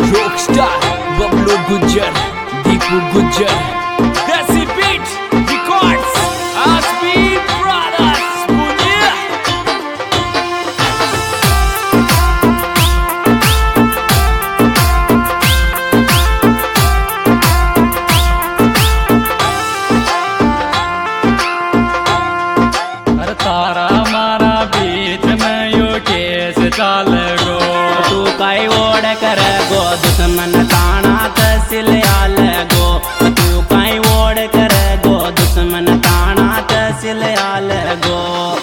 Rockstar, Bablu Gujjar, Deepu Gujjar, Desi Beat Records, Aspi Brothers, Punya. अरे तारा मारा बीच में यो case चाल गो, तू काई ओढ़ कर गो दुश्मन ताना तहसील आल गो, तू काई ओढ़ कर गो दुश्मन ताना तहसील आल गो।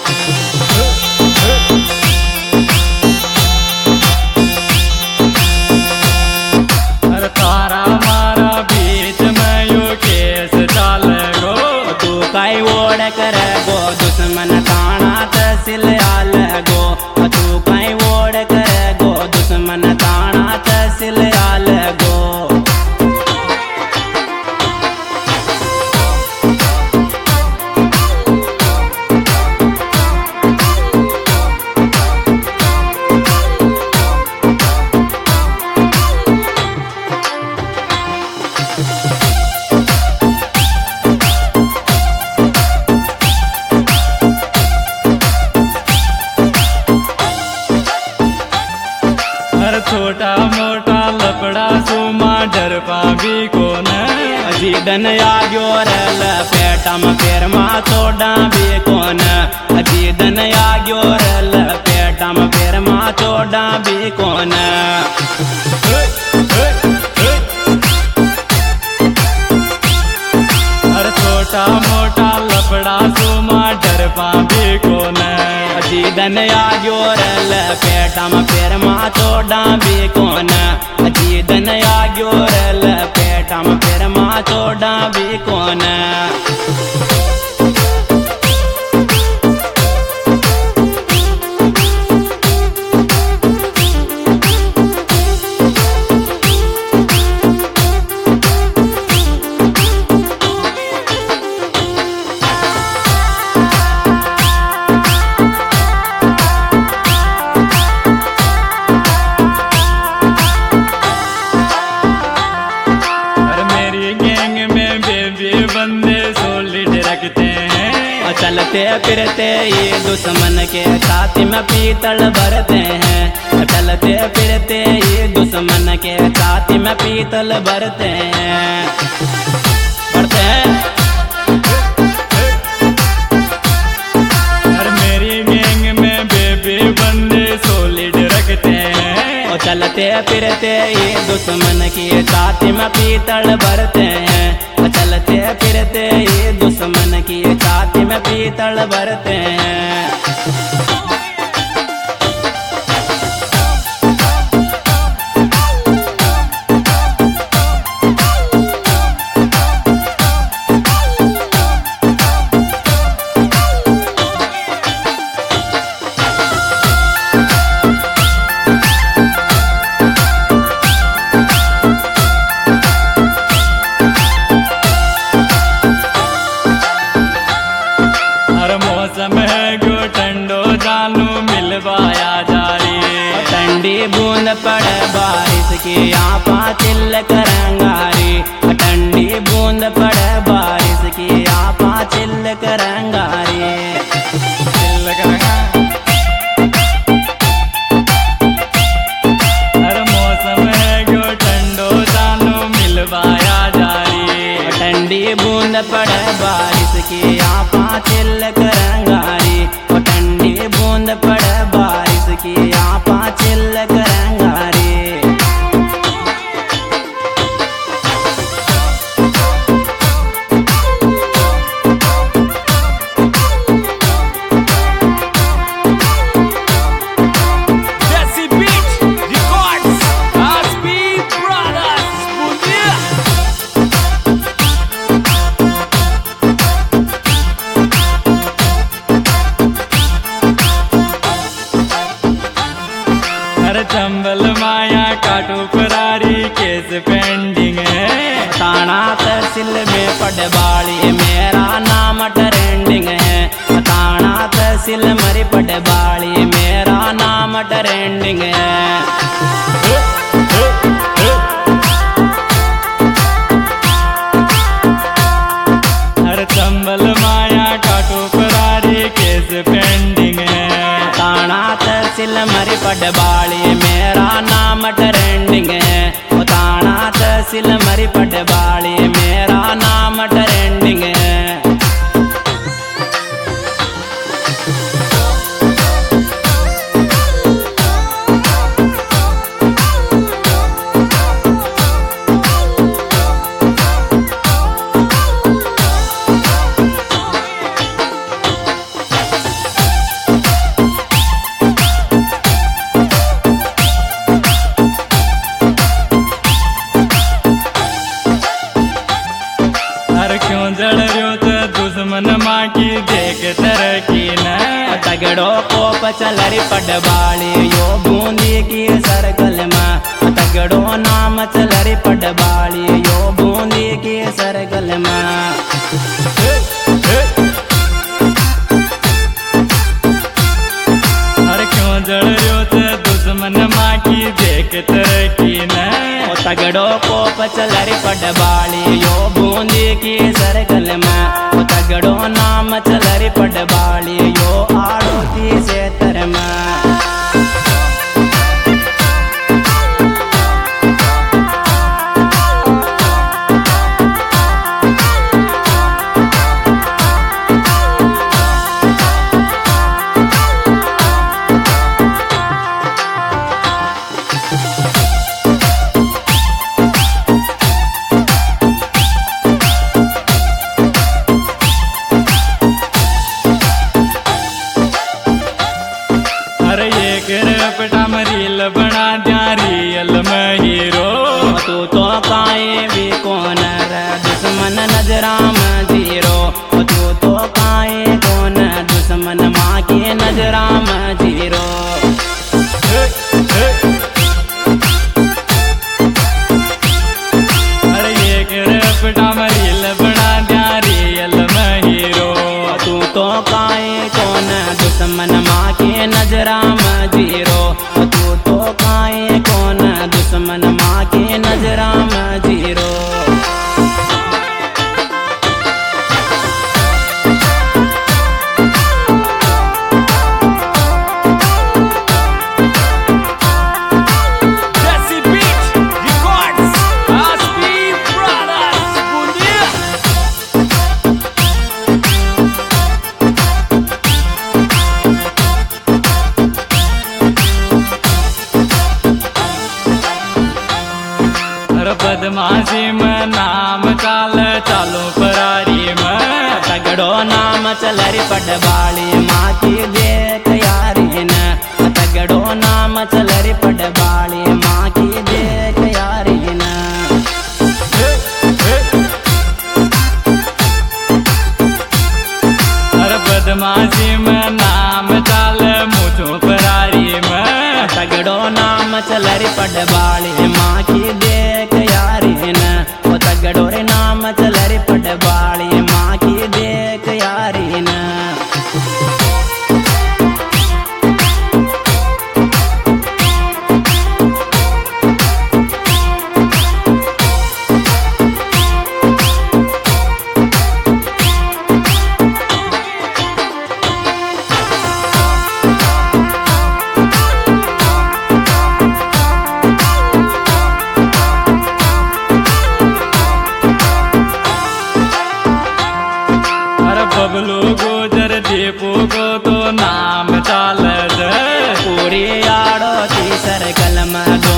अरे तारा मारा बीच में यो केस चाल गो, तू काई ओढ़ कर गो दुश्मन ताना तहसील आल गो, तू काई ओढ़ कर गो दुश्मन ताना तहसील आल गो। हर छोटा मोटा लपड़ा सुमा डर पावी कोन, अजी डन आग्यो रल पेटम फिर मा छोड़ा भी कोन, अजी डन आग्यो रल पेटम फिर मा छोड़ा भी कोन। हर छोटा मोटा लपड़ा सुमा डर पावी कोन, अजी डन आग्यो रल पेटम फिर मा छोड़ा भी कोन, अजी डन आग्यो रल पेटम फिर मा छोड़ा भी कोन। बंदे सोलिड रखते हैं, चलते फिरते ये दुश्मन के छाती में पीतल भरते हैं, चलते फिरते ये दुश्मन के छाती में पीतल भरते हैं, भरते हैं। और मेरी गैंग में बेबी बंदे सोलिड रखते हैं, चलते फिरते ये दुश्मन की छाती में पीतल भरते हैं, चलते फिरते ये दुश्मन की छाती में पीतल भरते हैं। ठंडी बूंद पड़े बारिश की आपा चिल्ल करंगारी, ठंडी बूंद पड़े बारिश की आपा चिल्ल करंगारी, चिल्ल करेंगा। हर मौसम है जो ठंडो जानू मिलवाया जारी, ठंडी बूंद पड़े बारिश की आपा चिल्ल करंगारी, ठंडी बूंद पड़े बारिश की आपा चिल्ल करंगारी। Desi Beat Records, Aspi Brothers, Punya. हर चंबल माया काटो फरारी केस पेंडिंग है, थाना तहसील में पटवाड़ी मेरा नाम ट्रेंडिंग है, थाना तहसील मरी पटवाड़ी मेरा नाम ट्रेंडिंग है। बाली मेरा नाम ट्रेंडिंग है। थाना तहसील मरी पट बाली मेरा नाम ट्रेंडिंग है। दुश्मन माँ की देख तरक्की न तगड़ो को पचलरी पट बाली यो बूंदी की सर्कल में। तगड़ो नाम चलरी पट बाली यो बूंदी की सर्कल में। हर क्यों जड़ रहो थे दुश्मन माँ की देख तरक्की न तगड़ो को पचलरी पट बाली यो बूंदी की सर्कल में। तगड़ो नाम चलरी पट बाली यो आड़ोती से तरमा। रील बना दिया रियल में हीरो। तू तो काए भी कौन रे दुश्मन नजरा में जीरो। तू तो काए कौन दुश्मन माँ की नजरा में जीरो। अरे एक रेपटा में रील बना दिया रियल में हीरो। तू तो काए कौन दुश्मन माँ की नजरा में जीरो। तू तो काए कौन दुश्मन माँ की नजरा में जीरो। बदमाशी में नाम चाल चालो फरारी में। तगड़ो नाम चलरी पट बाली माँ की देख यारी न। तगड़ो नाम चलरी पट बाली माँ की देख यारी न। अरे बदमाशी में नाम चाल मुझो फरारी में। तगड़ो नाम चलरी पट बाली माँ की देख यारी न। तगड़ो रे नाम चलरी पट बाली माँ की देख यारी न। बबलू गुजर दीपू को तो नाम चाल पूरी आड़ोती सर्कल में।